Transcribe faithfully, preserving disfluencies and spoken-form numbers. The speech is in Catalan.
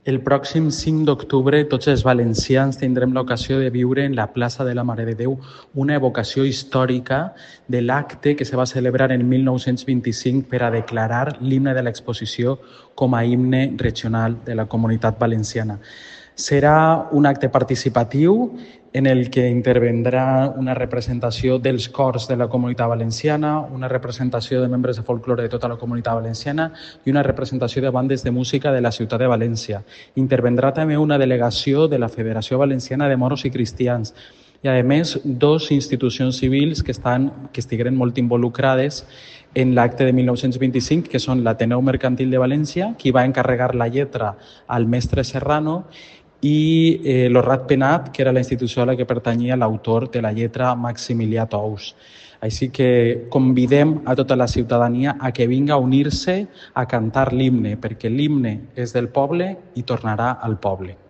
El pròxim cinc d'octubre tots els valencians tindrem l'ocasió de viure en la plaça de la Mare de Déu una evocació històrica de l'acte que se va celebrar en mil nou-cents vint-i-cinc per a declarar l'himne de l'exposició com a himne regional de la Comunitat Valenciana. Serà un acte participatiu en el que intervendrà una representació dels cors de la Comunitat Valenciana, una representació de membres de folklore de tota la Comunitat Valenciana i una representació de bandes de música de la ciutat de València. Intervendrà també una delegació de la Federació Valenciana de Moros i Cristians i, a més, dos institucions civils que, estan, que estiguen molt involucrades en l'acte de mil nou-cents vint-i-cinc, que són l'Ateneu Mercantil de València, qui va encarregar la lletra al mestre Serrano, i eh, l'Orrat Penat, que era la institució a la que pertanyia l'autor de la lletra, Maximilià Tous. Així que convidem a tota la ciutadania a que vinga a unir-se a cantar l'himne, perquè l'himne és del poble i tornarà al poble.